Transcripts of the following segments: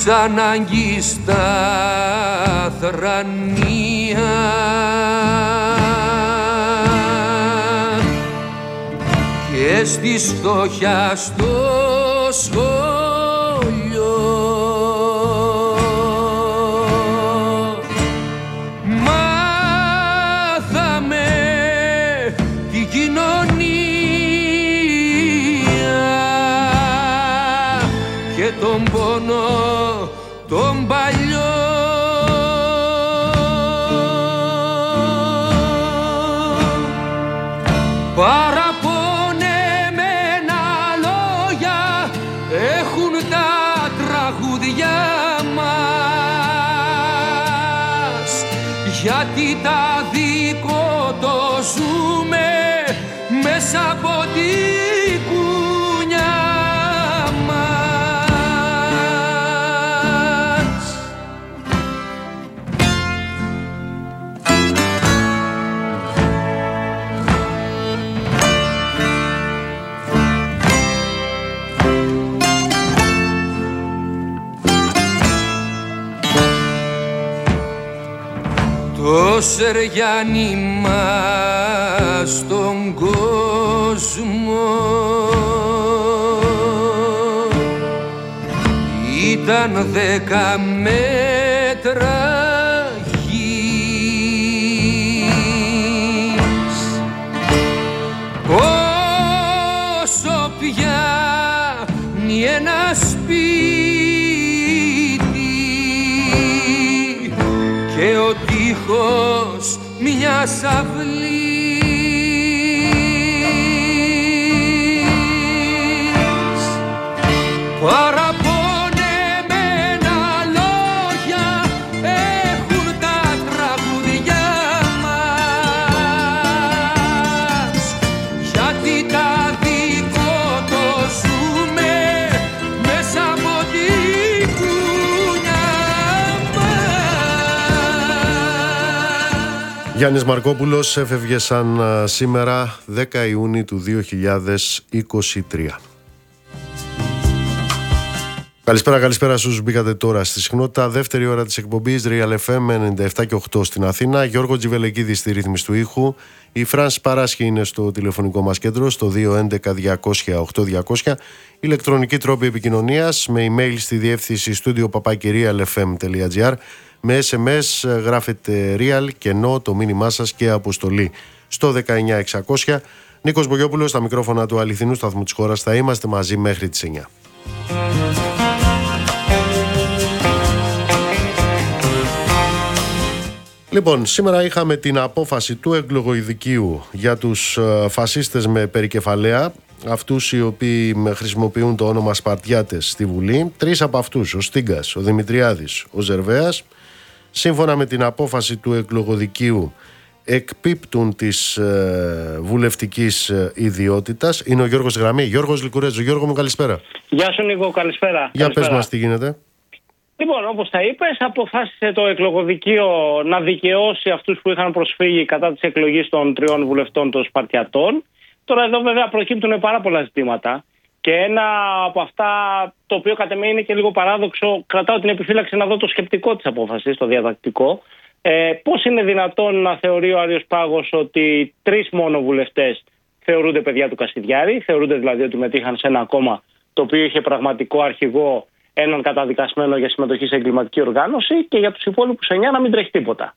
ανάγκη στα θρανία και στη φτώχεια στο σχολείο. Μάθαμε την κοινωνία και τον πόνο τον παλιό. Παραπονεμένα λόγια έχουν τα τραγούδια μας, γιατί τα δικό το ζούμε μέσα από τη κουνιά μας. Το Σεργιάνι μας στον κόσμο ήταν 10 μέτρα γης. Όσο πιάνει ένα σπίτι και ο τείχος μιας αυλής, παραπονεμένα λόγια έχουν τα τραγούδια μας, γιατί τα δικό το ζούμε μέσα από την κουνιά μας. Γιάννης Μαρκόπουλος έφευγε σαν σήμερα 10 Ιούνιου του 2023. Καλησπέρα στους μπήκατε τώρα στη συχνότητα. Δεύτερη ώρα της εκπομπής Real FM 97 και 8 στην Αθήνα. Γιώργο Τζιβελεκίδη στη ρύθμιση του ήχου. Η Φράνση Παράσχη είναι στο τηλεφωνικό μας κέντρο στο 211-200-8200. Ηλεκτρονική τρόπη επικοινωνίας με email στη διεύθυνση studio@realfm.gr. Με SMS γράφετε real, κενό, το μήνυμά σας και αποστολή στο 19600. Νίκος Μπογιόπουλος στα μικρόφωνα του αληθινού σταθμού της χώρας. Θα είμαστε μαζί μέχρι τις 9. Λοιπόν, σήμερα είχαμε την απόφαση του εκλογοειδικείου για τους φασίστες με περικεφαλαία, αυτούς οι οποίοι χρησιμοποιούν το όνομα Σπαρτιάτες στη Βουλή. Τρεις από αυτούς, ο Στίγκας, ο Δημητριάδης, ο Ζερβέας, σύμφωνα με την απόφαση του εκλογοδικείου, εκπίπτουν της βουλευτικής ιδιότητας. Είναι ο Γιώργος Γραμμή. Γιώργος Λικουρέτζο. Γιώργο μου, καλησπέρα. Γεια σου Νίκο, καλησπέρα. Για πες μας τι γίνεται. Λοιπόν, όπως τα είπες, αποφάσισε το εκλογοδικείο να δικαιώσει αυτούς που είχαν προσφύγει κατά της εκλογής των 3 βουλευτών των Σπαρτιατών. Τώρα εδώ βέβαια προκύπτουν πάρα πολλά ζητήματα και ένα από αυτά, το οποίο κατ' εμέ είναι και λίγο παράδοξο, κρατάω την επιφύλαξη να δω το σκεπτικό της απόφασης, το διατακτικό. Πώς είναι δυνατόν να θεωρεί ο Άριος Πάγος ότι 3 μόνο βουλευτές θεωρούνται παιδιά του Κασιδιάρη, θεωρούνται δηλαδή ότι μετήχαν σε ένα κόμμα το οποίο είχε πραγματικό αρχηγό έναν καταδικασμένο για συμμετοχή σε εγκληματική οργάνωση, και για τους υπόλοιπους 9 να μην τρέχει τίποτα.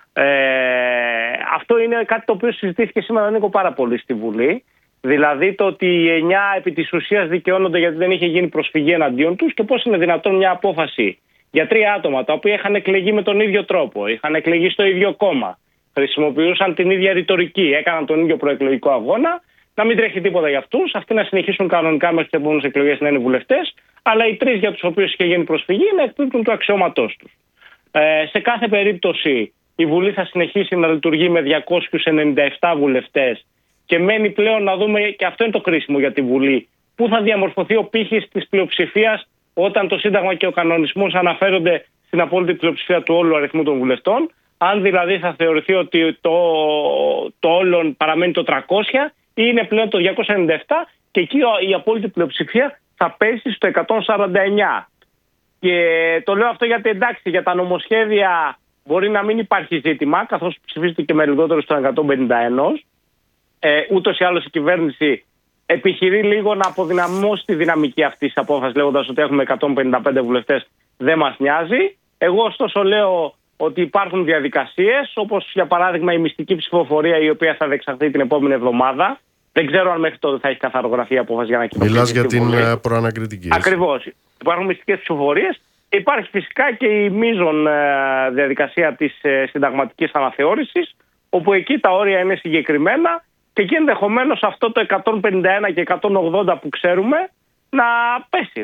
Αυτό είναι κάτι το οποίο συζητήθηκε σήμερα, Νίκο, πάρα πολύ στη Βουλή. Δηλαδή το ότι οι 9 επί της ουσίας δικαιώνονται γιατί δεν είχε γίνει προσφυγή εναντίον τους, και πώς είναι δυνατόν μια απόφαση για 3 άτομα τα οποία είχαν εκλεγεί με τον ίδιο τρόπο, είχαν εκλεγεί στο ίδιο κόμμα, χρησιμοποιούσαν την ίδια ρητορική, έκαναν τον ίδιο προεκλογικό αγώνα, να μην τρέχει τίποτα για αυτούς, αυτοί να συνεχίσουν κανονικά μέχρι τις επόμενες εκλογές να είναι βουλευτές, αλλά οι 3 για τους οποίους είχε γίνει προσφυγή να εκπίπτουν του αξιώματός τους. Σε κάθε περίπτωση η Βουλή θα συνεχίσει να λειτουργεί με 297 βουλευτές και μένει πλέον να δούμε, και αυτό είναι το κρίσιμο για τη Βουλή, πού θα διαμορφωθεί ο πύχης της πλειοψηφίας όταν το Σύνταγμα και ο κανονισμός αναφέρονται στην απόλυτη πλειοψηφία του όλου αριθμού των βουλευτών. Αν δηλαδή θα θεωρηθεί ότι το όλον παραμένει το 300 ή είναι πλέον το 297, και εκεί η απόλυτη πλειοψηφία θα πέσει στο 149. Και το λέω αυτό γιατί εντάξει, για τα νομοσχέδια μπορεί να μην υπάρχει ζήτημα, καθώς ψηφίζεται και με λιγότερο στο 151. Ούτως ή άλλως η κυβέρνηση επιχειρεί λίγο να αποδυναμώσει τη δυναμική αυτής της απόφασης, λέγοντας ότι έχουμε 155 βουλευτές, δεν μας νοιάζει. Εγώ ωστόσο λέω ότι υπάρχουν διαδικασίες, όπως για παράδειγμα η μυστική ψηφοφορία, η οποία θα διεξαχθεί την επόμενη εβδομάδα. Δεν ξέρω αν μέχρι τότε θα έχει καθαρογραφεί η απόφαση για να κοινοποιηθεί. Μιλάς για την προανακριτική. Ακριβώς. Υπάρχουν μυστικές ψηφοφορίες. Υπάρχει φυσικά και η μείζον διαδικασία της συνταγματικής αναθεώρησης, όπου εκεί τα όρια είναι συγκεκριμένα και εκεί ενδεχομένως αυτό το 151 και 180 που ξέρουμε να πέσει,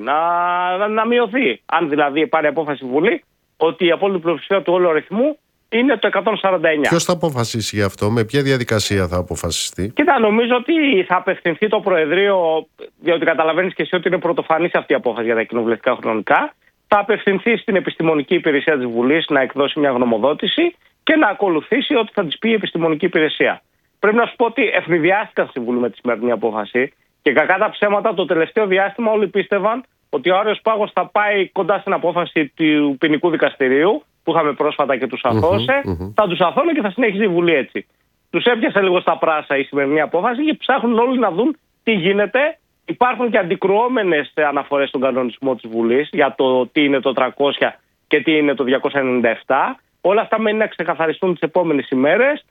να μειωθεί. Αν δηλαδή πάρει απόφαση η Βουλή ότι η απόλυτη πλειοψηφία του όλου αριθμού είναι το 149. Ποιος θα αποφασίσει γι' αυτό, με ποια διαδικασία θα αποφασιστεί? Κοίτα, νομίζω ότι θα απευθυνθεί το Προεδρείο, διότι καταλαβαίνεις και εσύ ότι είναι πρωτοφανής αυτή η απόφαση για τα κοινοβουλευτικά χρονικά. Θα απευθυνθεί στην επιστημονική υπηρεσία της Βουλής να εκδώσει μια γνωμοδότηση και να ακολουθήσει ό,τι θα της πει η επιστημονική υπηρεσία. Πρέπει να σου πω ότι ευνηδιάστηκαν στη Βουλή με τη σημερινή απόφαση και κακά τα ψέματα το τελευταίο διάστημα όλοι πίστευαν ότι ο Άρεος Πάγος θα πάει κοντά στην απόφαση του ποινικού δικαστηρίου που είχαμε πρόσφατα και τους αθώωσε. Θα τους αθώνε και θα συνέχιζε η Βουλή έτσι. Τους έπιασε λίγο στα πράσα η σημερινή απόφαση και ψάχνουν όλοι να δουν τι γίνεται. Υπάρχουν και αντικρουόμενες αναφορές στον κανονισμό της Βουλής για το τι είναι το 300 και τι είναι το 297. Όλα αυτά μένει να ξεκαθαριστούν τις επόμενες ημέρες.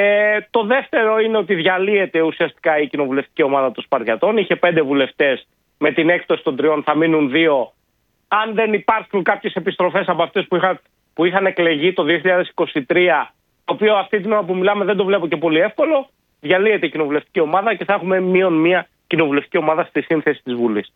Το δεύτερο είναι ότι διαλύεται ουσιαστικά η κοινοβουλευτική ομάδα των Σπαρτιατών. Είχε 5 βουλευτές, με την έκπτωση των 3 θα μείνουν 2. Αν δεν υπάρχουν κάποιες επιστροφές από αυτές που είχαν εκλεγεί το 2023, το οποίο αυτή την ώρα που μιλάμε δεν το βλέπω και πολύ εύκολο, διαλύεται η κοινοβουλευτική ομάδα και θα έχουμε -1 κοινοβουλευτική ομάδα στη σύνθεση της Βουλής.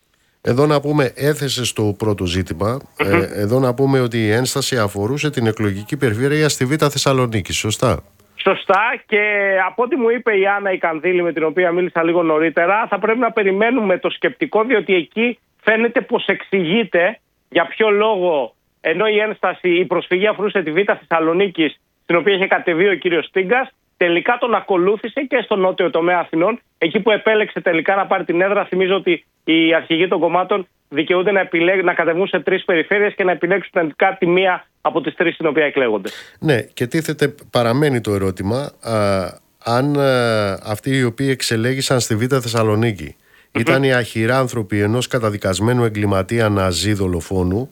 Εδώ να πούμε, έθεσε το πρώτο ζήτημα. Εδώ να πούμε ότι η ένσταση αφορούσε την εκλογική περιφέρεια στη Β' Θεσσαλονίκη, σωστά? Σωστά, και από ό,τι μου είπε η Άννα η Κανδύλη, με την οποία μίλησα λίγο νωρίτερα, θα πρέπει να περιμένουμε το σκεπτικό, διότι εκεί φαίνεται πως εξηγείται για ποιο λόγο, ενώ η ένσταση, η προσφυγή αφορούσε τη Β' Θεσσαλονίκη, στην οποία είχε κατεβεί ο κύριος Στίγκας, τελικά τον ακολούθησε και στο νότιο τομέα Αθηνών, εκεί που επέλεξε τελικά να πάρει την έδρα. Θυμίζω ότι οι αρχηγοί των κομμάτων δικαιούνται να κατεβούν σε 3 περιφέρειες και να επιλέξουν τελικά τη μία από τις 3 στην οποία εκλέγονται. Ναι, και παραμένει το ερώτημα αν αυτοί οι οποίοι εξελέγησαν στη Β' Θεσσαλονίκη ήταν οι αχυράνθρωποι ενός καταδικασμένου εγκληματία ναζί δολοφόνου.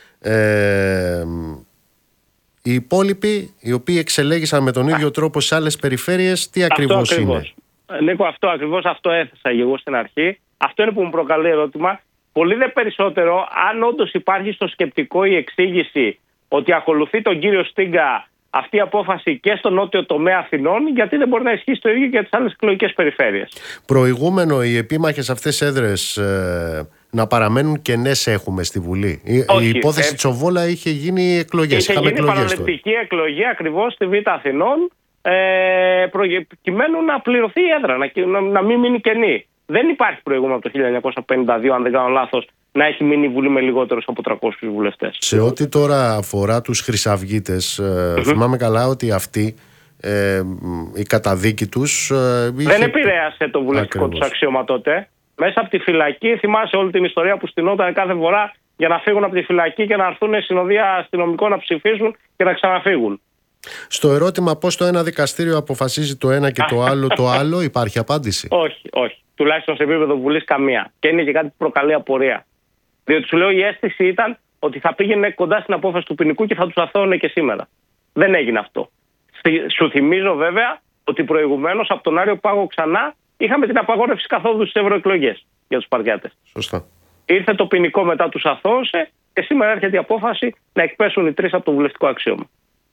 Οι υπόλοιποι, οι οποίοι εξελέγησαν με τον ίδιο τρόπο σε άλλες περιφέρειες, τι ακριβώς είναι? Νίκο, αυτό έθεσα εγώ στην αρχή. Αυτό είναι που μου προκαλεί ερώτημα. Πολύ δε περισσότερο, αν όντως υπάρχει στο σκεπτικό η εξήγηση ότι ακολουθεί τον κύριο Στίγκα αυτή η απόφαση και στο νότιο τομέα Αθηνών, γιατί δεν μπορεί να ισχύσει το ίδιο και για τις άλλες εκλογικές περιφέρειες? Προηγούμενο οι επίμαχες αυτές έδρες να παραμένουν κενές έχουμε στη Βουλή? Όχι, η υπόθεση Τσοβόλα είχε γίνει εκλογές. Είχε γίνει παραλεπτική εκλογή ακριβώς στη Β' Αθηνών, προκειμένου να πληρωθεί η έδρα, να μην μείνει κενή. Δεν υπάρχει προηγούμενο από το 1952, αν δεν κάνω λάθος, να έχει μείνει η Βουλή με λιγότερους από 300 βουλευτές. Σε ό,τι τώρα αφορά τους χρυσαυγίτες, θυμάμαι καλά ότι αυτοί, η καταδίκη τους δεν επηρέασε το βουλευτικό τους αξίωμα τότε. Μέσα από τη φυλακή, θυμάσαι όλη την ιστορία που στηνόταν κάθε φορά για να φύγουν από τη φυλακή και να έρθουν συνοδεία αστυνομικών να ψηφίσουν και να ξαναφύγουν. Στο ερώτημα πώς το ένα δικαστήριο αποφασίζει το ένα και το άλλο, υπάρχει απάντηση? Όχι. Τουλάχιστον σε επίπεδο Βουλής καμία. Και είναι και κάτι που προκαλεί απορία. Διότι σου λέω, η αίσθηση ήταν ότι θα πήγαινε κοντά στην απόφαση του ποινικού και θα τους αθώωνε και σήμερα. Δεν έγινε αυτό. Σου θυμίζω βέβαια ότι προηγουμένως από τον Άριο Πάγο ξανά είχαμε την απαγόρευση καθόδου στις ευρωεκλογές για τους Σπαρτιάτες. Σωστά. Ήρθε το ποινικό, μετά τους αθώωσε και σήμερα έρχεται η απόφαση να εκπέσουν οι 3 από το βουλευτικό αξίωμα.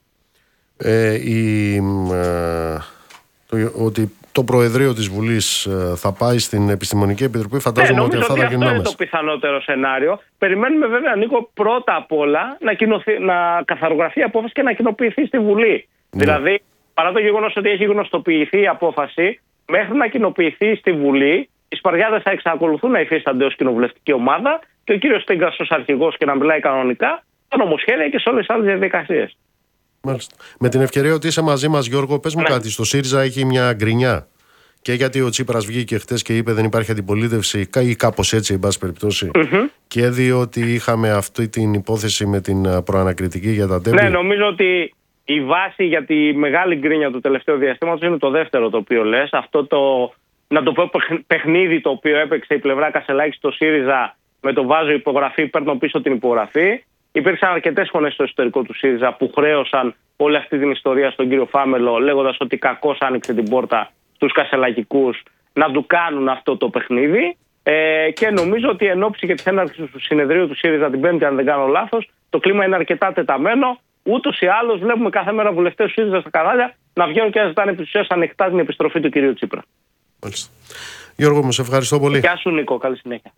Ότι το Προεδρείο της Βουλής θα πάει στην Επιστημονική Επιτροπή, φαντάζομαι ότι αυτά θα γίνουν άμεσα. Αυτό είναι το πιθανότερο σενάριο. Περιμένουμε βέβαια, Νίκο, πρώτα απ' όλα να καθαρογραφεί η απόφαση και να κοινοποιηθεί στη Βουλή. Δηλαδή, παρά το γεγονός ότι έχει γνωστοποιηθεί η απόφαση, μέχρι να κοινοποιηθεί στη Βουλή, οι Σπαρτιάτες θα εξακολουθούν να υφίστανται ως κοινοβουλευτική ομάδα και ο κύριος Στίγκας ως αρχηγός και να μιλάει κανονικά τα νομοσχέδια και σε όλες τις άλλες διαδικασίες. Μάλιστα. Με την ευκαιρία ότι είσαι μαζί μας, Γιώργο, πες μου κάτι. Στο ΣΥΡΙΖΑ έχει μια γκρινιά και γιατί ο Τσίπρας βγήκε χτες και είπε δεν υπάρχει αντιπολίτευση ή κάπως έτσι, εν πάση περιπτώσει, και διότι είχαμε αυτή την υπόθεση με την προανακριτική για τα τέλη. Ναι, νομίζω ότι η βάση για τη μεγάλη γκρίνια του τελευταίου διαστήματος είναι το δεύτερο το οποίο λες. Αυτό το, να το πω, παιχνίδι το οποίο έπαιξε η πλευρά Κασσελάκη στο ΣΥΡΙΖΑ με το βάζω υπογραφή, παίρνω πίσω την υπογραφή. Υπήρξαν αρκετές φωνές στο εσωτερικό του ΣΥΡΙΖΑ που χρέωσαν όλη αυτή την ιστορία στον κύριο Φάμελο, λέγοντας ότι κακώς άνοιξε την πόρτα στους κασσελακικούς να του κάνουν αυτό το παιχνίδι. Και νομίζω ότι εν ώψη και της έναρξης του συνεδρίου του ΣΥΡΙΖΑ την Πέμπτη, αν δεν κάνω λάθος, το κλίμα είναι αρκετά τεταμένο. Ούτως ή άλλως, βλέπουμε κάθε μέρα βουλευτές του ΣΥΡΙΖΑ στα κανάλια να βγαίνουν και να ζητάνε επί της ουσίας ανοιχτά την επιστροφή του κυρίου Τσίπρα. Μάλιστα. Γιώργο, μου σε ευχαριστώ πολύ. Γεια σου, Νίκο. Καλή συνέχεια.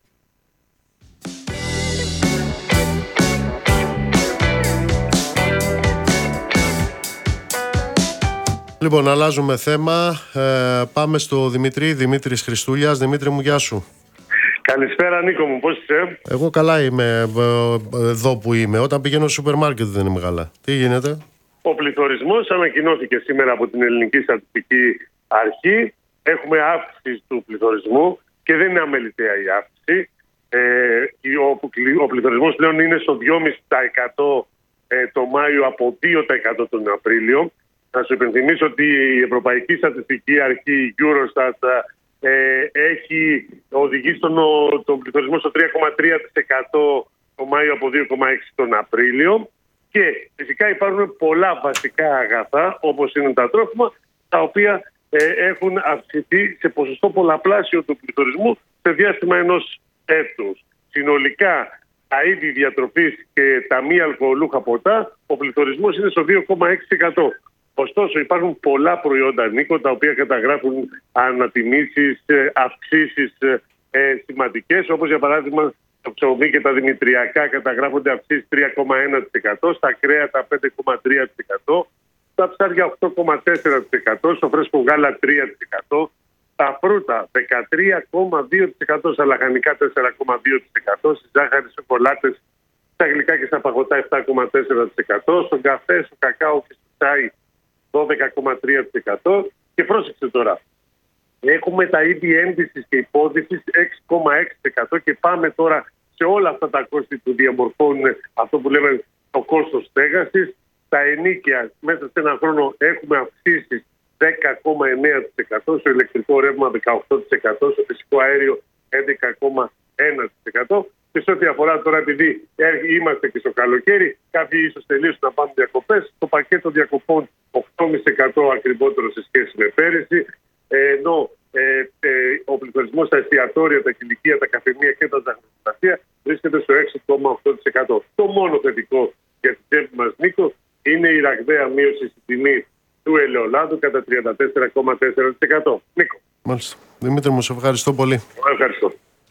Λοιπόν, αλλάζουμε θέμα. Πάμε στο Δημήτρης Χριστούλιας. Δημήτρη μου, γεια σου. Καλησπέρα, Νίκο μου, πώς είσαι? Εγώ καλά είμαι εδώ που είμαι. Όταν πηγαίνω στο σούπερ μάρκετ δεν είμαι καλά. Τι γίνεται? Ο πληθωρισμός ανακοινώθηκε σήμερα από την Ελληνική Στατιστική Αρχή. Έχουμε αύξηση του πληθωρισμού και δεν είναι αμεληταία η αύξηση. Ο πληθωρισμός πλέον είναι στο 2,5% το Μάιο από 2% τον Απρίλιο. Να σου υπενθυμίσω ότι η Ευρωπαϊκή Στατιστική Αρχή, η Eurostat, έχει οδηγήσει τον πληθωρισμό στο 3,3% το Μάιο από 2,6% τον Απρίλιο. Και φυσικά υπάρχουν πολλά βασικά αγαθά, όπως είναι τα τρόφιμα, τα οποία έχουν αυξηθεί σε ποσοστό πολλαπλάσιο του πληθωρισμού σε διάστημα ενός έτους. Συνολικά, τα είδη διατροφής και τα μη αλκοολούχα ποτά, ο πληθωρισμός είναι στο 2,6%. Ωστόσο, υπάρχουν πολλά προϊόντα, Νίκο, τα οποία καταγράφουν ανατιμήσεις, αυξήσεις σημαντικές, όπως για παράδειγμα το ψωμί και τα δημητριακά καταγράφονται αυξήσεις 3,1%, στα κρέατα 5,3%, στα ψάρια 8,4%, στο φρέσκο γάλα 3%, στα φρούτα 13,2%, στα λαχανικά 4,2%, στις ζάχαρες σοκολάτες, στα γλυκά και στα παγωτά 7,4%, στον καφέ, στο κακάο και στο τσάι 12,3%. Και πρόσεξε τώρα, έχουμε τα είδη ένδυσης και υπόδυσης 6,6% και πάμε τώρα σε όλα αυτά τα κόστη που διαμορφώνουν αυτό που λέμε το κόστος στέγασης. Τα ενοίκια μέσα σε ένα χρόνο έχουμε αυξήσεις 10,9%, στο ηλεκτρικό ρεύμα 18%, στο φυσικό αέριο 11,1%. Και σε ό,τι αφορά τώρα, επειδή είμαστε και στο καλοκαίρι, κάποιοι ίσως τελείωσαν να πάνε διακοπές, το πακέτο διακοπών 8,5% ακριβότερο σε σχέση με πέρυσι, ενώ ο πληθωρισμός στα εστιατόρια, τα κηλικεία, τα καφενεία και τα ζαχαροπλαστεία βρίσκεται στο 6,8%. Το μόνο θετικό για την τσέπη μας, Νίκο, είναι η ραγδαία μείωση στη τιμή του ελαιολάδου κατά 34,4%. Νίκο. Μάλιστα. Δημήτρη μου, σε ευχαριστώ πολύ. Ευχαριστώ.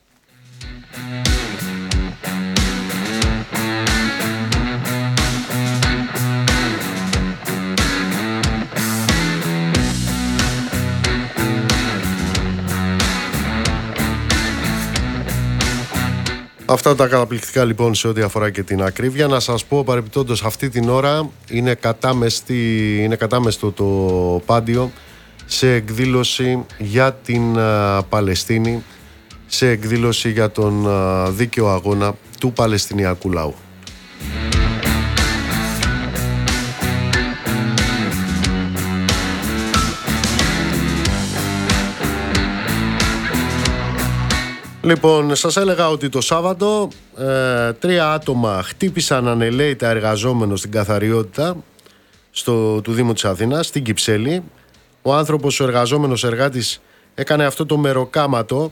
Αυτά τα καταπληκτικά λοιπόν σε ό,τι αφορά και την ακρίβεια. Να σας πω παρεπιπτόντως, αυτή την ώρα είναι κατάμεστο το Πάντιο σε εκδήλωση για την Παλαιστίνη, σε εκδήλωση για τον δίκαιο αγώνα του Παλαιστινιακού λαού. Λοιπόν, σας έλεγα ότι το Σάββατο 3 άτομα χτύπησαν ανελαίητα εργαζόμενο στην καθαριότητα του Δήμου της Αθήνας, στην Κυψέλη. Ο άνθρωπος, ο εργαζόμενος εργάτης, έκανε αυτό το μεροκάματο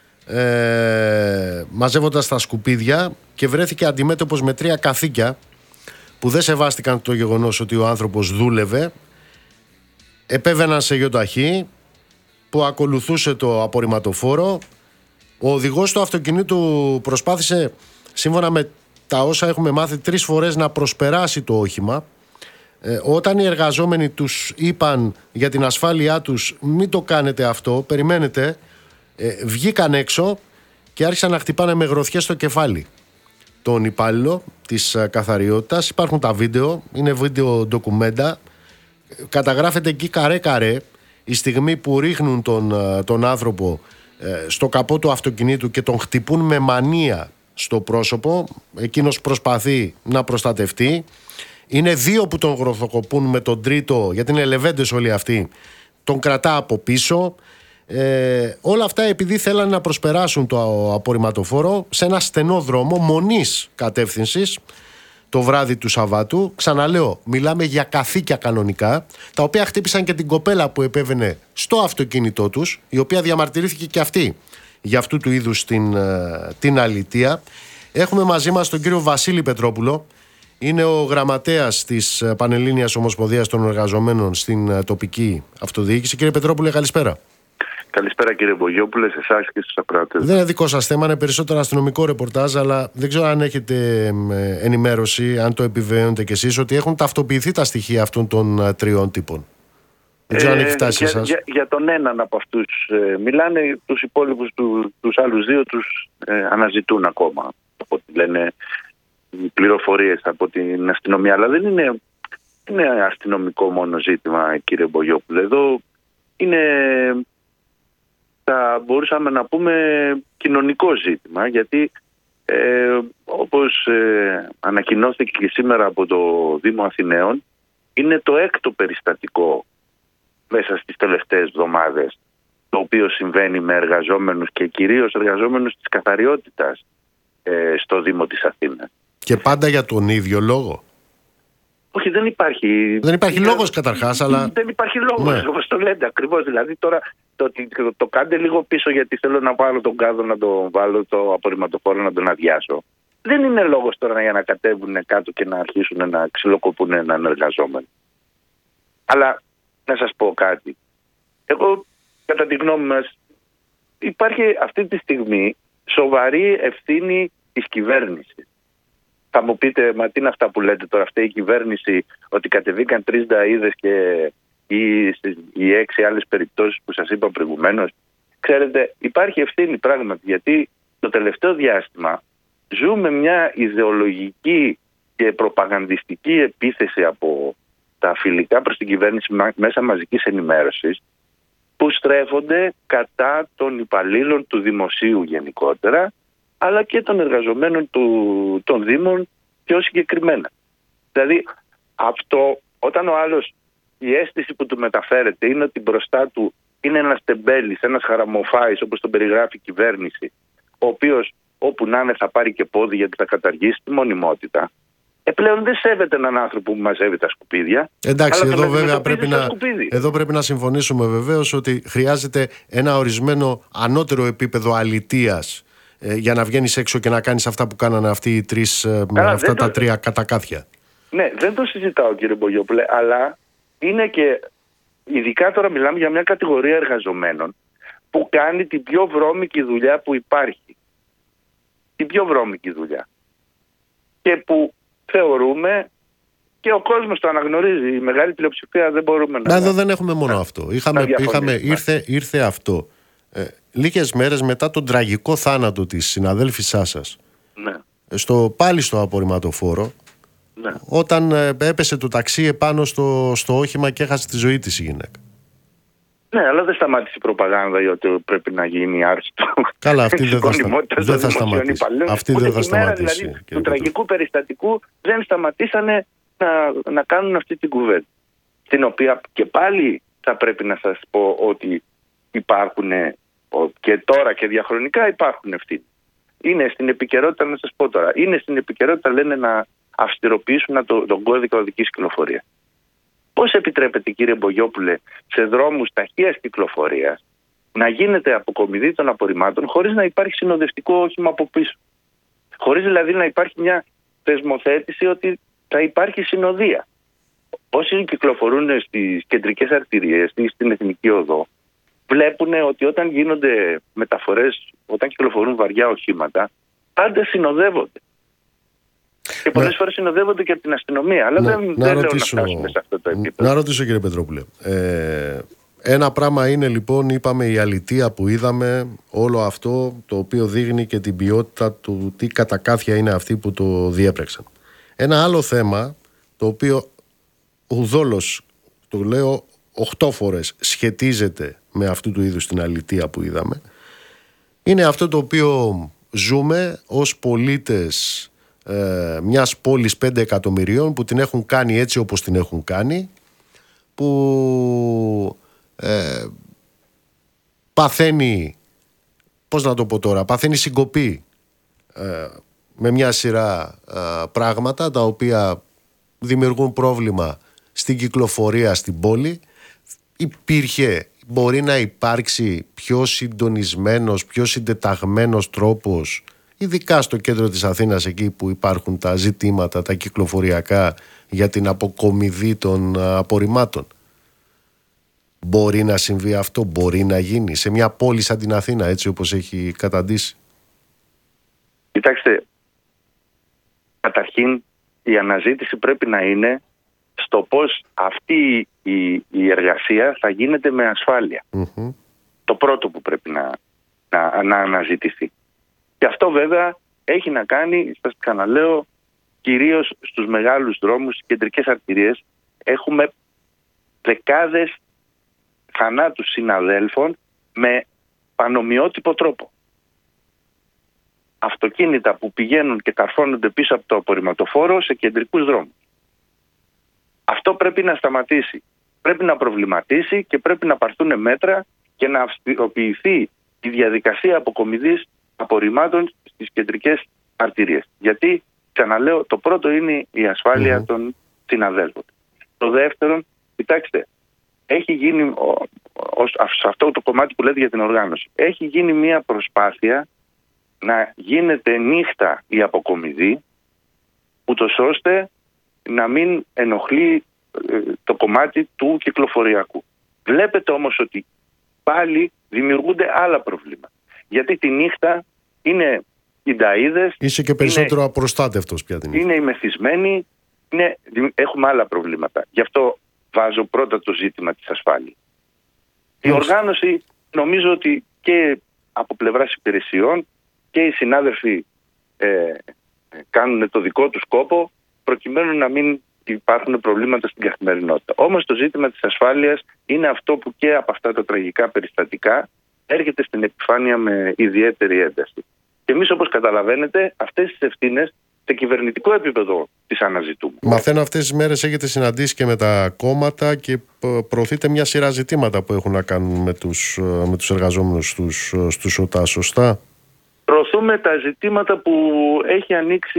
μαζεύοντας τα σκουπίδια και βρέθηκε αντιμέτωπος με 3 καθήκια που δεν σεβάστηκαν το γεγονός ότι ο άνθρωπος δούλευε. Επέβαιναν σε γιοταχή που ακολουθούσε το απορριμματοφόρο. Ο οδηγός του αυτοκινήτου προσπάθησε, σύμφωνα με τα όσα έχουμε μάθει, 3 φορές να προσπεράσει το όχημα. Όταν οι εργαζόμενοι τους είπαν για την ασφάλειά τους, μην το κάνετε αυτό, περιμένετε, βγήκαν έξω και άρχισαν να χτυπάνε με γροθιές στο κεφάλι τον υπάλληλο της καθαριότητας. Υπάρχουν τα βίντεο, είναι βίντεο ντοκουμέντα, καταγράφεται εκεί καρέ-καρέ η στιγμή που ρίχνουν τον άνθρωπο στο καπό του αυτοκινήτου και τον χτυπούν με μανία στο πρόσωπο, εκείνος προσπαθεί να προστατευτεί. Είναι 2 που τον γροθοκοπούν, με τον τρίτο, γιατί είναι λεβέντες όλοι αυτοί, τον κρατά από πίσω. Όλα αυτά επειδή θέλανε να προσπεράσουν το απορριμματοφόρο σε ένα στενό δρόμο μονής κατεύθυνσης το βράδυ του Σαββάτου. Ξαναλέω, μιλάμε για καθήκια κανονικά, τα οποία χτύπησαν και την κοπέλα που επέβαινε στο αυτοκίνητό τους, η οποία διαμαρτυρήθηκε και αυτή για αυτού του είδους την αλητεία. Έχουμε μαζί μας τον κύριο Βασίλη Πετρόπουλο. Είναι ο γραμματέας της Πανελλήνιας Ομοσπονδίας των Εργαζομένων στην τοπική αυτοδιοίκηση. Κύριε Πετρόπουλε, καλησπέρα. Καλησπέρα κύριε Μπογιόπουλε, σε εσάς και στους ακροατές. Δεν είναι δικό σας θέμα, είναι περισσότερο αστυνομικό ρεπορτάζ, αλλά δεν ξέρω αν έχετε ενημέρωση, αν το επιβεβαιώνετε κι εσείς, ότι έχουν ταυτοποιηθεί τα στοιχεία αυτών των 3 τύπων. Δεν ξέρω αν έχει φτάσει σε εσάς. Για τον έναν από αυτούς μιλάνε, τους υπόλοιπους, τους άλλους 2 τους αναζητούν ακόμα, από ό,τι λένε οι πληροφορίες από την αστυνομία. Αλλά δεν είναι αστυνομικό μόνο ζήτημα, κύριε Μπογιόπουλε. Εδώ είναι, θα μπορούσαμε να πούμε, κοινωνικό ζήτημα, γιατί όπως ανακοινώθηκε και σήμερα από το Δήμο Αθηναίων, είναι το 6ο περιστατικό μέσα στις τελευταίες εβδομάδες το οποίο συμβαίνει με εργαζόμενους και κυρίως εργαζόμενους της καθαριότητας στο Δήμο της Αθήνας. Και πάντα για τον ίδιο λόγο? Όχι, δεν υπάρχει. Δεν υπάρχει λόγος καταρχάς, αλλά... Δεν υπάρχει λόγος, ναι, όπως το λέτε ακριβώς. Δηλαδή τώρα το κάντε λίγο πίσω, γιατί θέλω να πάρω τον κάδο, να το βάλω το απορριμματοφόρο, να τον αδειάσω. Δεν είναι λόγος τώρα για να κατέβουν κάτω και να αρχίσουν να ξυλοκοπούν έναν εργαζόμενο. Αλλά να σας πω κάτι. Εγώ, κατά τη γνώμη μας, υπάρχει αυτή τη στιγμή σοβαρή ευθύνη της κυβέρνησης. Θα μου πείτε, μα τι είναι αυτά που λέτε τώρα, αυτή η κυβέρνηση, ότι κατεβήκαν 3 νταΐδες και οι 6 άλλες περιπτώσεις που σας είπα προηγουμένως? Ξέρετε, υπάρχει ευθύνη πράγματι, γιατί το τελευταίο διάστημα ζούμε μια ιδεολογική και προπαγανδιστική επίθεση από τα φιλικά προς την κυβέρνηση μέσα μαζικής ενημέρωσης, που στρέφονται κατά των υπαλλήλων του δημοσίου γενικότερα, αλλά και των εργαζομένων των Δήμων πιο συγκεκριμένα. Δηλαδή, αυτό, όταν ο άλλος, η αίσθηση που του μεταφέρεται είναι ότι μπροστά του είναι ένας τεμπέλης, ένας χαραμοφάης, όπως τον περιγράφει η κυβέρνηση, ο οποίος όπου να είναι θα πάρει και πόδι γιατί θα καταργήσει τη μονιμότητα, πλέον δεν σέβεται έναν άνθρωπο που μαζεύει τα σκουπίδια. Εντάξει, εδώ βέβαια πρέπει να συμφωνήσουμε βεβαίως ότι χρειάζεται ένα ορισμένο ανώτερο επίπεδο αλητείας για να βγαίνεις έξω και να κάνεις αυτά που κάνανε αυτοί οι 3, τα 3 κατακάθια. Ναι, δεν το συζητάω, κύριε Μπογιόπουλε, αλλά είναι και, ειδικά τώρα μιλάμε για μια κατηγορία εργαζομένων που κάνει την πιο βρώμικη δουλειά που υπάρχει. Την πιο βρώμικη δουλειά. Και που θεωρούμε, και ο κόσμος το αναγνωρίζει, η μεγάλη πλειοψηφία, δεν μπορούμε να... Εδώ δεν έχουμε μόνο αυτό. Ήρθε αυτό λίγες μέρες μετά τον τραγικό θάνατο της συναδέλφισάς σας, ναι, πάλι στο απορριμματοφόρο, ναι, όταν έπεσε το ταξί επάνω στο όχημα και έχασε τη ζωή της η γυναίκα. Ναι, αλλά δεν σταμάτησε η προπαγάνδα για ότι πρέπει να γίνει άρση. Καλά, αυτή δεν θα σταματήσει. Αυτή δεν θα σταματήσει. Δηλαδή, του τραγικού περιστατικού δεν σταματήσανε να κάνουν αυτή την κουβέντα. Στην οποία και πάλι θα πρέπει να σας πω ότι υπάρχουν και τώρα και διαχρονικά υπάρχουν ευθύνες. Είναι στην επικαιρότητα, να σας πω τώρα, είναι στην επικαιρότητα, λένε, να αυστηροποιήσουν τον κώδικα οδικής κυκλοφορίας. Πώς επιτρέπεται, κύριε Μπογιόπουλε, σε δρόμους ταχείας κυκλοφορίας να γίνεται αποκομιδή των απορριμμάτων χωρίς να υπάρχει συνοδευτικό όχημα από πίσω? Χωρίς δηλαδή να υπάρχει μια θεσμοθέτηση ότι θα υπάρχει συνοδεία. Όσοι κυκλοφορούν στις κεντρικές αρτηρίες ή στην Εθνική Οδό, βλέπουν ότι όταν γίνονται μεταφορές, όταν κυκλοφορούν βαριά οχήματα, πάντα συνοδεύονται. Και πολλές φορές συνοδεύονται και από την αστυνομία. Αλλά δεν λέω να φτάσουμε σε αυτό το επίπεδο. Να ρωτήσω, κύριε Πετρόπουλε. Ένα πράγμα είναι, λοιπόν, είπαμε, η αλητεία που είδαμε, όλο αυτό το οποίο δείχνει και την ποιότητα του τι κατακάθια είναι αυτοί που το διέπρεξαν. Ένα άλλο θέμα, το οποίο ουδόλως, το λέω 8 φορές σχετίζεται με αυτού του είδους την αλητεία που είδαμε. Είναι αυτό το οποίο ζούμε ως πολίτες μιας πόλης 5 εκατομμυρίων που την έχουν κάνει έτσι όπως την έχουν κάνει, που παθαίνει, πώς να το πω τώρα, παθαίνει συγκοπή με μια σειρά πράγματα τα οποία δημιουργούν πρόβλημα στην κυκλοφορία στην πόλη. Μπορεί να υπάρξει πιο συντονισμένος, πιο συντεταγμένος τρόπος, ειδικά στο κέντρο της Αθήνας, εκεί που υπάρχουν τα ζητήματα, τα κυκλοφοριακά, για την αποκομιδή των απορριμμάτων? Μπορεί να συμβεί αυτό, μπορεί να γίνει σε μια πόλη σαν την Αθήνα, έτσι όπως έχει καταντήσει? Κοιτάξτε, καταρχήν η αναζήτηση πρέπει να είναι στο πώς αυτή η εργασία θα γίνεται με ασφάλεια. Το πρώτο που πρέπει να αναζητηθεί. Και αυτό βέβαια έχει να κάνει, σας ξαναλέω, κυρίως στους μεγάλους δρόμους, στις κεντρικές αρτηρίες. Έχουμε δεκάδες θανάτους συναδέλφων με πανομοιότυπο τρόπο. Αυτοκίνητα που πηγαίνουν και καρφώνονται πίσω από το απορριμματοφόρο σε κεντρικούς δρόμους. Αυτό πρέπει να σταματήσει. Πρέπει να προβληματίσει και πρέπει να πάρθουν μέτρα και να αυστηροποιηθεί η διαδικασία αποκομιδής απορριμμάτων στις κεντρικές αρτηρίες. Γιατί, ξαναλέω, το πρώτο είναι η ασφάλεια των συναδέλφων. Το δεύτερο, κοιτάξτε, έχει γίνει, σε αυτό το κομμάτι που λέτε για την οργάνωση, έχει γίνει μια προσπάθεια να γίνεται νύχτα η αποκομιδή, ούτως ώστε να μην ενοχλεί το κομμάτι του κυκλοφοριακού. Βλέπετε όμως ότι πάλι δημιουργούνται άλλα προβλήματα. Γιατί τη νύχτα είναι οι νταΐδες. Είσαι και περισσότερο απροστάτευτος πια την νύχτα. Είναι οι μεθυσμένοι, έχουμε άλλα προβλήματα. Γι' αυτό βάζω πρώτα το ζήτημα της ασφάλειας. Η οργάνωση, νομίζω ότι και από πλευράς υπηρεσιών και οι συνάδελφοι κάνουν το δικό τους κόπο προκειμένου να μην υπάρχουν προβλήματα στην καθημερινότητα. Όμως το ζήτημα της ασφάλειας είναι αυτό που και από αυτά τα τραγικά περιστατικά έρχεται στην επιφάνεια με ιδιαίτερη ένταση. Και εμείς, όπως καταλαβαίνετε, αυτές τις ευθύνες σε κυβερνητικό επίπεδο τις αναζητούμε. Μαθαίνω αυτές τις μέρες έχετε συναντήσει και με τα κόμματα και προωθείτε μια σειρά ζητήματα που έχουν να κάνουν με τους εργαζόμενους στους ΟΤΑ, σωστά? Προωθούμε τα ζητήματα που έχει ανοίξει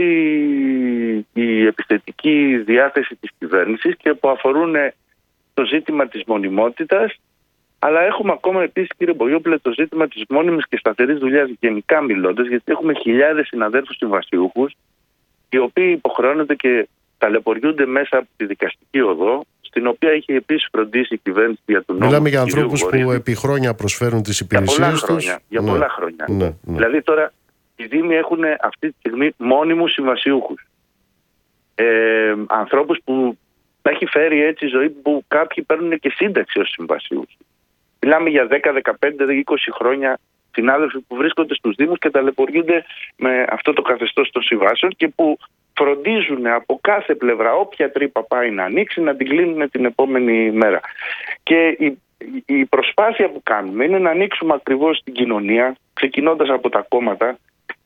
η επιθετική διάθεση της κυβέρνησης και που αφορούν το ζήτημα της μονιμότητας, αλλά έχουμε ακόμα επίσης, κύριε Μπογιόπουλε, το ζήτημα της μόνιμης και σταθερής δουλειάς γενικά μιλώντας, γιατί έχουμε χιλιάδες συναδέλφους συμβασιούχους, οι οποίοι υποχρεώνονται και ταλαιπωριούνται μέσα από τη δικαστική οδό, στην οποία έχει επίσης φροντίσει η κυβέρνηση για τον νόμο. Μιλάμε για ανθρώπους που επί χρόνια προσφέρουν τις υπηρεσίες τους. Για πολλά χρόνια. Ναι. Δηλαδή τώρα οι Δήμοι έχουν αυτή τη στιγμή μόνιμους συμβασιούχους. Ανθρώπους που τα έχει φέρει έτσι η ζωή, που κάποιοι παίρνουν και σύνταξη ως συμβασιούχοι. Μιλάμε για 10, 15, 20 χρόνια συνάδελφοι που βρίσκονται στους Δήμους και ταλαιπωριούνται με αυτό το καθεστώς των συμβάσεων και που φροντίζουν από κάθε πλευρά, όποια τρύπα πάει να ανοίξει, να την κλείνουν την επόμενη μέρα. Και η προσπάθεια που κάνουμε είναι να ανοίξουμε ακριβώς την κοινωνία, ξεκινώντας από τα κόμματα,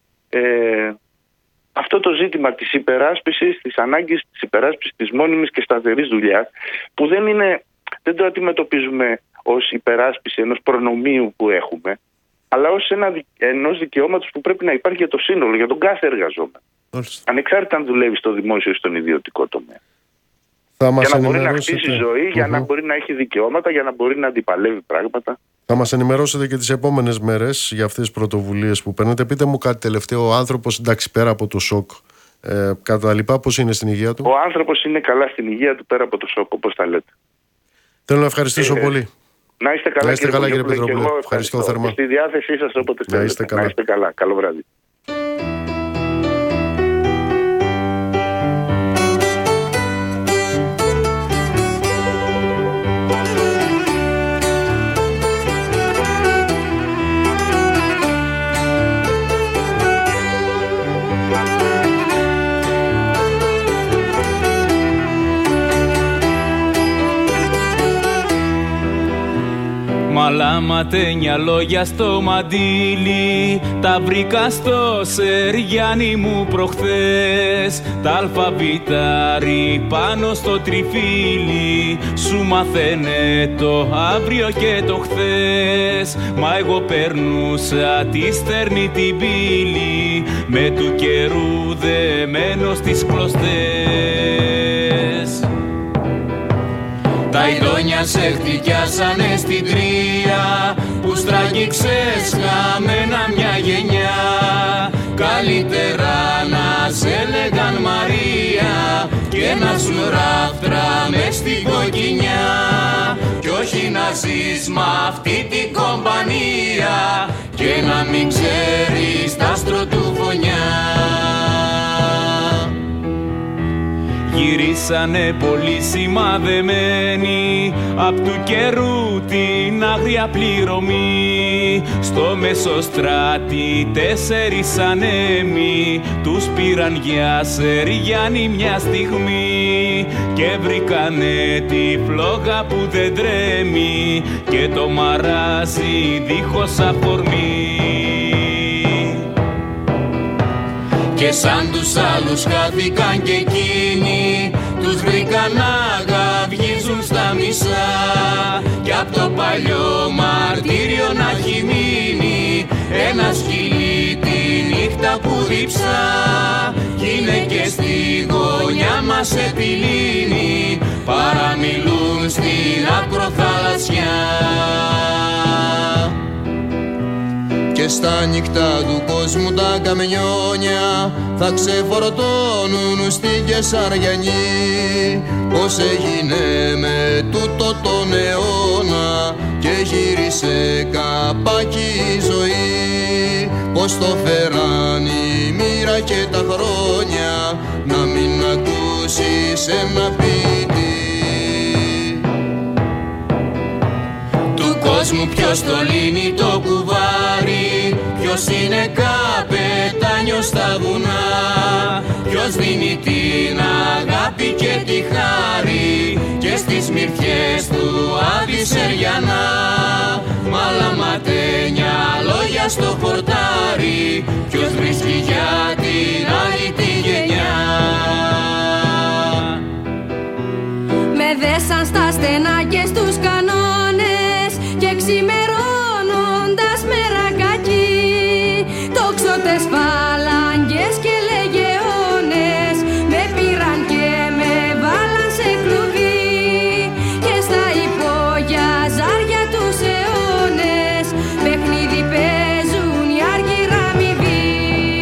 αυτό το ζήτημα της υπεράσπισης, της ανάγκης της υπεράσπισης της μόνιμης και σταθερής δουλειάς, που δεν το αντιμετωπίζουμε ως υπεράσπιση ενός προνομίου που έχουμε, αλλά ως ενός δικαιώματος που πρέπει να υπάρχει για το σύνολο, για τον κάθε εργαζόμενο. Ανεξάρτητα αν δουλεύει στο δημόσιο ή στον ιδιωτικό τομέα. Για να μπορεί να χτίσει ζωή, για να μπορεί να έχει δικαιώματα, για να μπορεί να αντιπαλεύει πράγματα. Θα μας ενημερώσετε και τις επόμενες μέρες για αυτές τις πρωτοβουλίες που παίρνετε. Πείτε μου κάτι τελευταίο. Ο άνθρωπος, εντάξει, πέρα από το σοκ, κατά τα λοιπά, πώς είναι στην υγεία του? Ο άνθρωπος είναι καλά στην υγεία του πέρα από το σοκ, όπως τα λέτε. Θέλω να ευχαριστήσω πολύ. Να είστε καλά, κύριε Πετρόπουλε. Ευχαριστώ θερμά. Στη διάθεσή σας όποτε θέλετε. Να είστε καλά. Καλό βράδυ. Μαλάματένια λόγια στο μαντίλι, τα βρήκα στο Σεργιάννη μου προχθές. Τα αλφαβητάρι πάνω στο τριφύλι, σου μαθαίνε το αύριο και το χθες. Μα εγώ περνούσα τη στερνή την πύλη, με του καιρού δεμένο στις κλωστές. Τα ειδόνια σε χτυκιάσανε στην τρία, που στραγγίξες χαμένα μια γενιά. Καλύτερα να σε λέγαν Μαρία και να σου ράφτρα μες στην κοκκινιά, κι όχι να ζεις μ' αυτή την κομπανία και να μην ξέρεις τ' άστρο του φωνιά. Γυρίσανε πολύ σημαδεμένοι απ' του καιρού την άγρια πληρωμή. Στο Μεσοστράτη 4 ανέμοι τους πήραν για Σεργιάννη μια στιγμή, και βρήκανε τη φλόγα που δεν τρέμει και το μαράζι δίχως αφορμή. Και σαν τους άλλους χάθηκαν και εκείνοι, τους βρήκαν να γαυγίζουν στα μισά, κι απ' το παλιό μαρτύριο να έχει μείνει ένα σκυλί τη νύχτα που διψά. Κι είναι και στη γωνιά μας επιλύνει, παραμιλούν στην ακροθαλασσιά. Και στα νύχτα του κόσμου τα καμιόνια θα ξεφορτώνουν στην Κεσαριανή. Πώς έγινε με τούτο τον αιώνα και γύρισε καπάκι η ζωή. Πώς το φέραν η μοίρα και τα χρόνια να μην ακούσεις ένα ποιητή. Του κόσμου ποιος το λύνει το κουβάρι, ποιος είναι καπετάνιος στα βουνά, ποιος δίνει την αγάπη και τη χάρη και στις μυρφιές του Άδη Σεργιανά. Μαλαματένια λόγια στο χορτάρι, ποιος βρίσκει για την άλλη τη γενιά. Με δέσαν στα στενά και στους κανόνες και ξημερώνοντας μερακάκι, τόξωτες φαλάγγες και λεγεώνες με πήραν και με βάλαν σε κλουβί, και στα υπόγεια ζάρια τους αιώνες παιχνίδι παίζουν οι άργυρα αμοιβοί.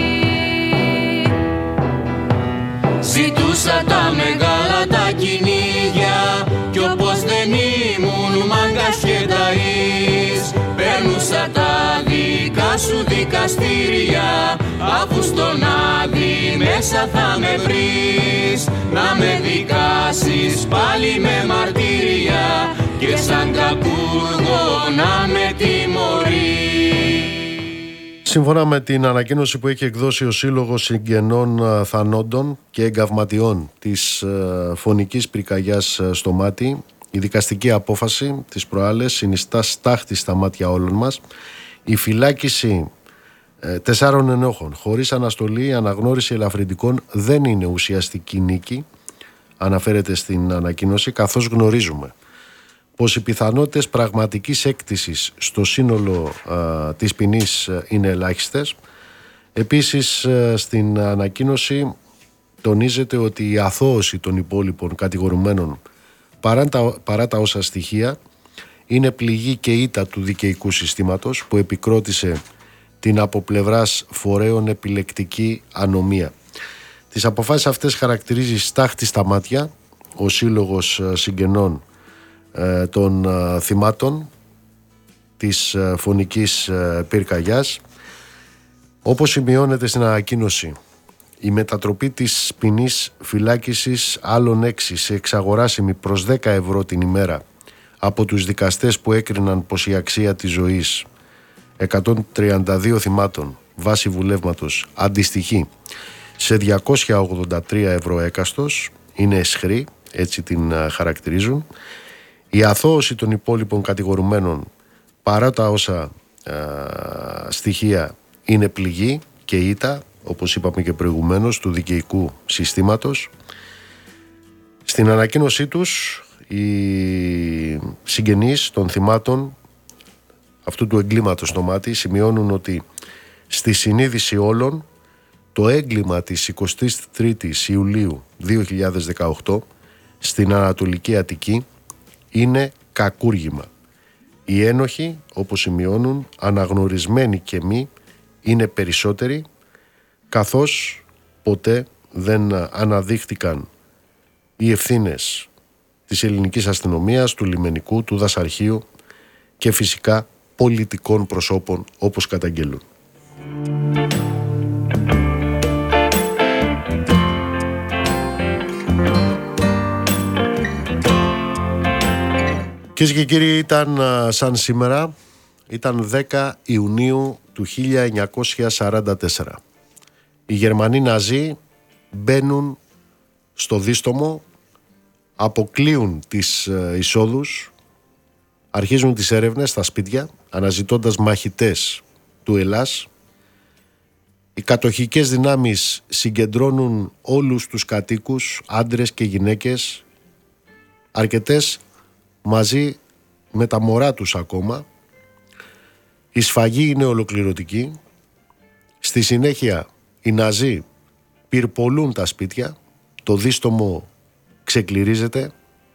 Ζητούσα τα μεγάλα τα κυνήγια κι όπως δεν ήμουν μάγκας και ταΐς, παίρνουσα τα δικά σου δικαστήρια, αφού στον Άδη μέσα θα με βρεις, να με δικάσεις πάλι με μαρτύρια και σαν κακούργο να με τιμωρείς. Σύμφωνα με την ανακοίνωση που έχει εκδώσει ο Σύλλογος Συγγενών Θανόντων και Εγκαυματιών της Φωνικής Πυρκαγιάς στο Μάτι, η δικαστική απόφαση της προάλλες συνιστά στάχτη στα μάτια όλων μας. Η φυλάκιση 4 ενόχων χωρίς αναστολή, αναγνώριση ελαφρυντικών δεν είναι ουσιαστική νίκη, αναφέρεται στην ανακοίνωση, καθώς γνωρίζουμε πως οι πιθανότητες πραγματικής έκτησης στο σύνολο της ποινής είναι ελάχιστες. Επίσης στην ανακοίνωση τονίζεται ότι η αθώωση των υπόλοιπων κατηγορουμένων παρά τα όσα στοιχεία είναι πληγή και ήττα του δικαιικού συστήματος που επικρότησε την από πλευράς φορέων επιλεκτική ανομία. Τις αποφάσεις αυτές χαρακτηρίζει στάχτη στα μάτια ο Σύλλογος Συγγενών των θυμάτων της Φωνικής Πυρκαγιάς. Όπως σημειώνεται στην ανακοίνωση, η μετατροπή της ποινής φυλάκισης άλλων 6 σε εξαγοράσιμη προς 10 ευρώ την ημέρα από τους δικαστές που έκριναν πως η αξία της ζωής 132 θυμάτων βάσει βουλεύματος αντιστοιχεί σε 283 ευρώ έκαστος, είναι αισχρή, έτσι την χαρακτηρίζουν. Η αθώωση των υπόλοιπων κατηγορουμένων παρά τα όσα στοιχεία είναι πληγή και ήττα, όπως είπαμε και προηγουμένως, του δικαιικού συστήματος. Στην ανακοίνωσή τους οι συγγενείς των θυμάτων αυτού του εγκλήματος στο μάτι σημειώνουν ότι στη συνείδηση όλων το έγκλημα της 23ης Ιουλίου 2018 στην Ανατολική Αττική είναι κακούργημα. Οι ένοχοι, όπως σημειώνουν, αναγνωρισμένοι και μη, είναι περισσότεροι, καθώς ποτέ δεν αναδείχτηκαν οι ευθύνες της ελληνικής αστυνομίας, του λιμενικού, του δασαρχείου και φυσικά πολιτικών προσώπων, όπως καταγγελούν. Κυρίες και κύριοι, ήταν σαν σήμερα, ήταν 10 Ιουνίου του 1944. Οι Γερμανοί Ναζί μπαίνουν στο δίστομο, αποκλείουν τις εισόδους, αρχίζουν τις έρευνες στα σπίτια, αναζητώντας μαχητές του Ελλάς. Οι κατοχικές δυνάμεις συγκεντρώνουν όλους τους κατοίκους, άντρες και γυναίκες, αρκετές μαζί με τα μωρά τους ακόμα. Η σφαγή είναι ολοκληρωτική. Στη συνέχεια οι Ναζί πυρπολούν τα σπίτια, το δίστομο ξεκληρίζεται.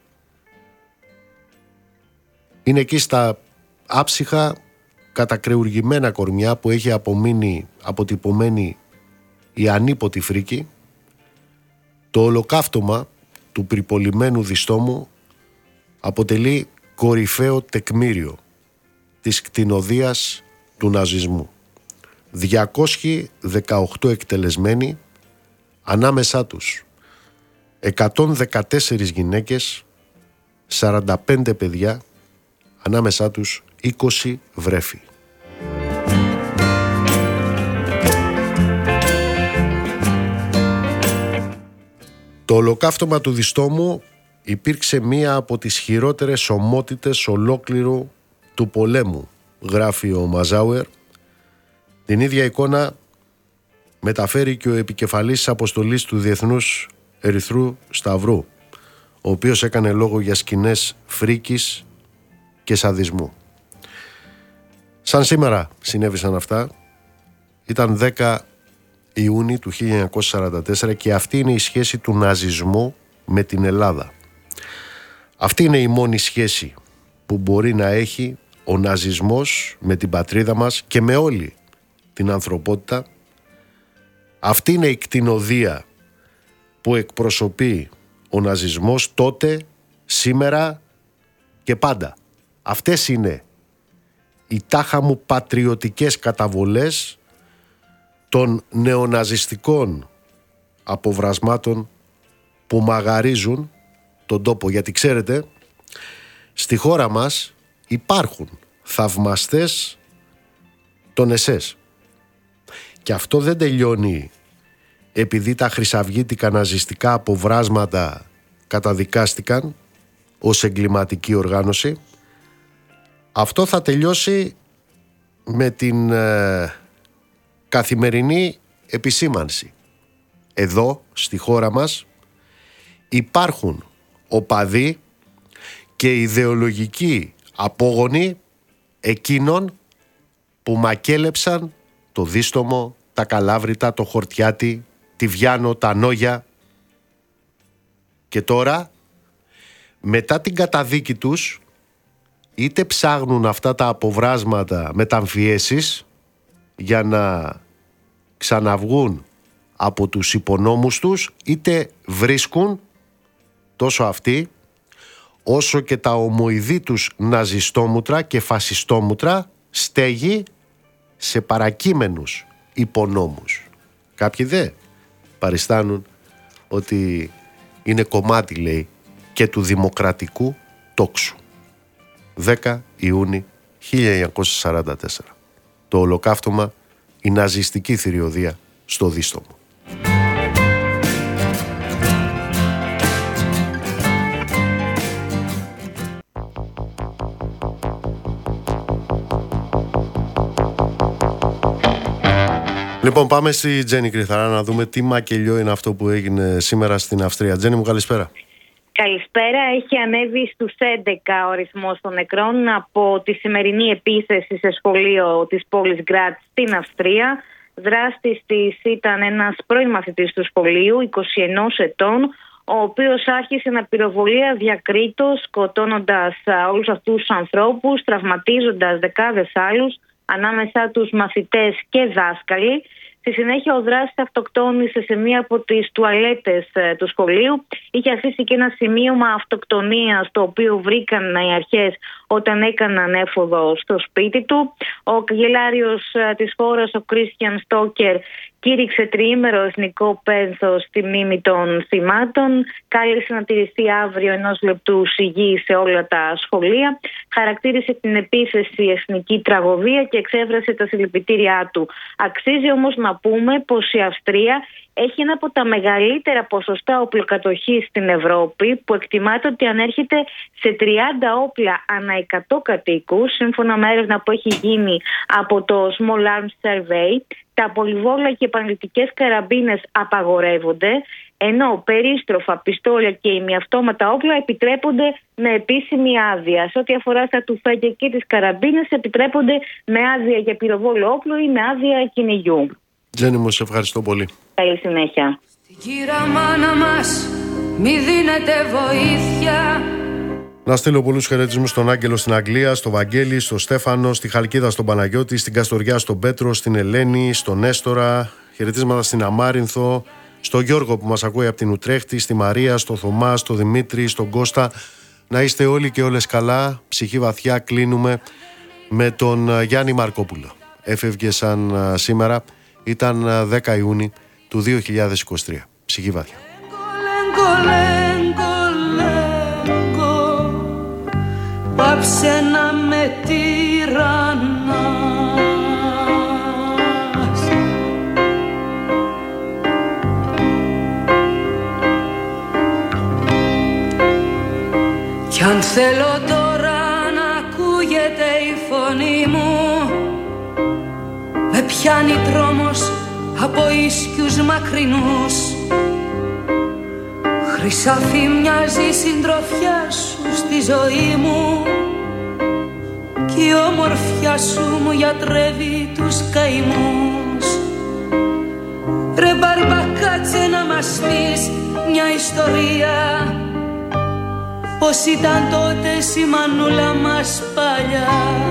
Είναι εκεί στα άψυχα κατακρεουργημένα κορμιά που έχει απομείνει αποτυπωμένη η ανίποτη φρίκη. Το ολοκαύτωμα του πυρπολημένου διστόμου αποτελεί κορυφαίο τεκμήριο της κτηνοδείας του ναζισμού. 218 εκτελεσμένοι, ανάμεσά τους 114 γυναίκες, 45 παιδιά, ανάμεσά τους 20 βρέφη. Το ολοκαύτωμα του διστόμου υπήρξε μία από τις χειρότερες ομότητες ολόκληρου του πολέμου, γράφει ο Μαζάουερ. Την ίδια εικόνα μεταφέρει και ο επικεφαλής αποστολής του Διεθνούς Ερυθρού Σταυρού, ο οποίος έκανε λόγο για σκηνές φρίκης και σαδισμού. Σαν σήμερα συνέβησαν αυτά. Ήταν 10 Ιούνιου του 1944 και αυτή είναι η σχέση του ναζισμού με την Ελλάδα. Αυτή είναι η μόνη σχέση που μπορεί να έχει ο ναζισμός με την πατρίδα μας και με όλη την ανθρωπότητα. Αυτή είναι η κτηνοδεία που εκπροσωπεί ο ναζισμός τότε, σήμερα και πάντα. Αυτές είναι οι τάχα μου πατριωτικές καταβολές των νεοναζιστικών αποβρασμάτων που μαγαρίζουν τον τόπο. Γιατί ξέρετε, στη χώρα μας υπάρχουν θαυμαστές των ΕΣΕΣ. Και αυτό δεν τελειώνει επειδή τα χρυσαυγίτικα ναζιστικά αποβράσματα καταδικάστηκαν ως εγκληματική οργάνωση. Αυτό θα τελειώσει με την καθημερινή επισήμανση. Εδώ, στη χώρα μας, υπάρχουν οπαδοί και ιδεολογικοί απόγονοι εκείνων που μακέλεψαν το Δίστομο, τα Καλάβρητα, το Χορτιάτι, τη Βιάνο, τα Νόγια. Και τώρα, μετά την καταδίκη τους, είτε ψάχνουν αυτά τα αποβράσματα μεταμφιέσεις για να ξαναβγούν από τους υπονόμους τους, είτε βρίσκουν τόσο αυτοί όσο και τα ομοειδή τους ναζιστόμουτρα και φασιστόμουτρα στέγη σε παρακείμενους υπονόμους. Κάποιοι δε παριστάνουν ότι είναι κομμάτι, λέει, και του δημοκρατικού τόξου. 10 Ιούνιου 1944. Το ολοκαύτωμα, η ναζιστική θηριωδία στο Δίστομο. Λοιπόν, πάμε στη Τζέννη Κρυθαρά να δούμε τι μακελιό είναι αυτό που έγινε σήμερα στην Αυστρία. Τζέννη μου, καλησπέρα. Καλησπέρα. Έχει ανέβει στους 11 ο αριθμός των νεκρών από τη σημερινή επίθεση σε σχολείο της πόλης Γκράτς στην Αυστρία. Δράστης της ήταν ένας πρώην μαθητής του σχολείου, 21 ετών, ο οποίος άρχισε να πυροβολεί αδιακρίτως, σκοτώνοντας όλους αυτούς τους ανθρώπους, τραυματίζοντας δεκάδες άλλους, ανάμεσά τους μαθητές και δάσκαλοι. Στη συνέχεια ο δράστης αυτοκτόνησε σε μία από τις τουαλέτες του σχολείου. Είχε αφήσει και ένα σημείωμα αυτοκτονίας, το οποίο βρήκαν οι αρχές όταν έκαναν έφοδο στο σπίτι του. Ο καγκελάριος της χώρας, ο Κρίστιαν Στόκερ, κήρυξε τριήμερο εθνικό πένθος στη μνήμη των θυμάτων. Κάλεσε να τηρηθεί αύριο 1 λεπτού σιγή σε όλα τα σχολεία. Χαρακτήρισε την επίθεση εθνική τραγωδία και εξέφρασε τα συλληπιτήριά του. Αξίζει όμως να πούμε πως η Αυστρία έχει ένα από τα μεγαλύτερα ποσοστά οπλοκατοχής στην Ευρώπη, που εκτιμάται ότι ανέρχεται σε 30 όπλα ανά 100 κατοίκους, σύμφωνα με έρευνα που έχει γίνει από το Small Arms Survey. Τα πολυβόλα και επαναληπτικές καραμπίνες απαγορεύονται, ενώ περίστροφα, πιστόλια και ημιαυτόματα όπλα επιτρέπονται με επίσημη άδεια. Σε ό,τι αφορά στα τουφέκια και τις καραμπίνες, επιτρέπονται με άδεια για πυροβόλο όπλο ή με άδεια κυνηγιού. Τζέννη μου, σε ευχαριστώ πολύ. Καλή συνέχεια. Στην κύρα μάνα μας μη δίνετε βοήθεια. Να στείλω πολλούς χαιρετισμούς στον Άγγελο στην Αγγλία, στο Βαγγέλη, στο Στέφανο, στη Χαλκίδα στον Παναγιώτη, στην Καστοριά στον Πέτρο, στην Ελένη, στον Νέστορα. Χαιρετίσματα στην Αμάρινθο, στο Γιώργο που μας ακούει από την Ουτρέχτη, στη Μαρία, στο Θωμά, στο Δημήτρη, στον Κώστα. Να είστε όλοι και όλες καλά. Ψυχή βαθιά. Κλείνουμε με τον Γιάννη Μαρκόπουλο. Έφευγε σαν σήμερα. Ήταν 10 Ιούνιου του 2023. Ψυχή βαθιά. Πάψε να με τυραννάς. Κι αν θέλω τώρα να ακούγεται η φωνή μου, με πιάνει τρόμος από ίσκιους μακρινούς. Χρυσάφι μοιάζει η συντροφιά σου στη ζωή μου, κι η όμορφιά σου μου γιατρεύει τους καημούς. Ρε μπάρμπα, κάτσε να μας πεις μια ιστορία, πως ήταν τότε η μανούλα μας παλιά.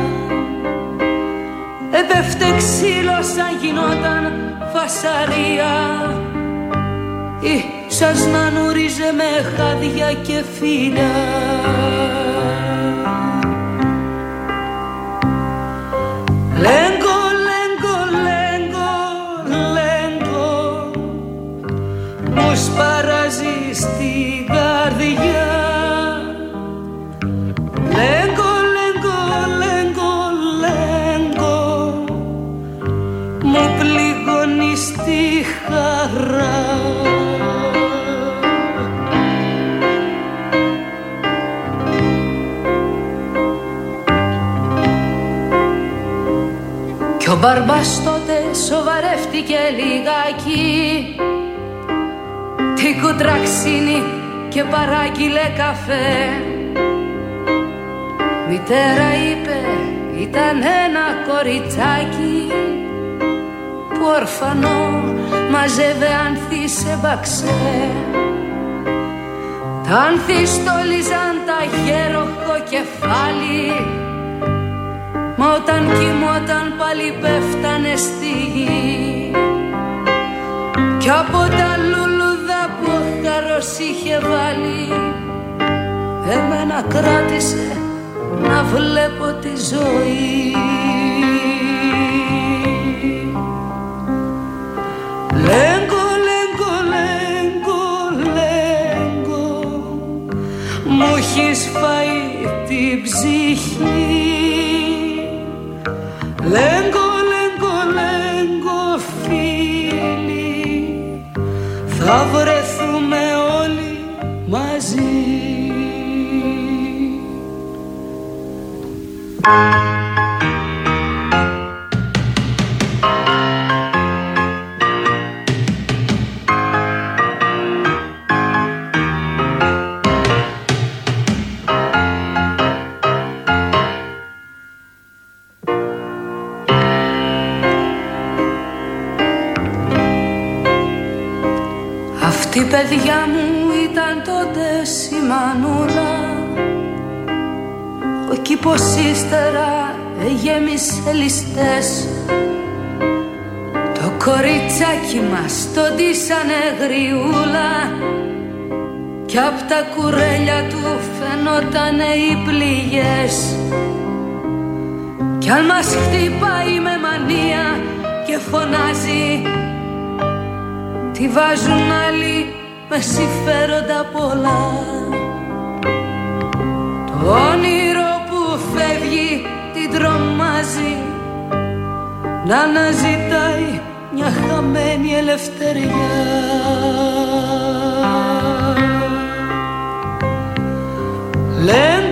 Έπεφτε ξύλο σαν γινόταν φασαρία, ή σας να νουρίζε με χάδια και φύλλα. Λέγκο, λέγκο, λέγκο, λέγκο, μου σπαράζει στην καρδιά. Λέγκο, λέγκο, λέγκο, λέγκο, μου πληγώνει στη χαρά. Ο μπαρμπάς τότε σοβαρεύτηκε λιγάκι, την κουτραξίνη και παράγγειλε καφέ. Μητέρα είπε ήταν ένα κοριτσάκι, που ορφανό μαζεύε άνθη σε μπαξέ. Τα άνθη στόλιζαν τα γέροχο κεφάλι, μα όταν κοιμόταν πάλι πέφτανε στη γη. Κι από τα λουλούδα που ο χαρός είχε βάλει, εμένα κράτησε να βλέπω τη ζωή. Λέγκο, λέγκο, λέγκο, λέγκο, μου έχεις φάει την ψυχή. Λέγκο, λέγκο, λέγκο, φίλοι, θα βρεθούμε όλοι μαζί. παιδιά μου ήταν τότε σημανούλα, ο κήπος ύστερα γέμισε ληστές. Το κοριτσάκι μας το ντύσανε γριούλα κι απ' τα κουρέλια του φαινότανε οι πληγές. Κι αν μας χτυπάει με μανία και φωνάζει, τη βάζουν άλλοι με συμφέροντα πολλά. Το όνειρο που φεύγει την τρομάζει, να αναζητάει μια χαμένη ελευθεριά. Λένε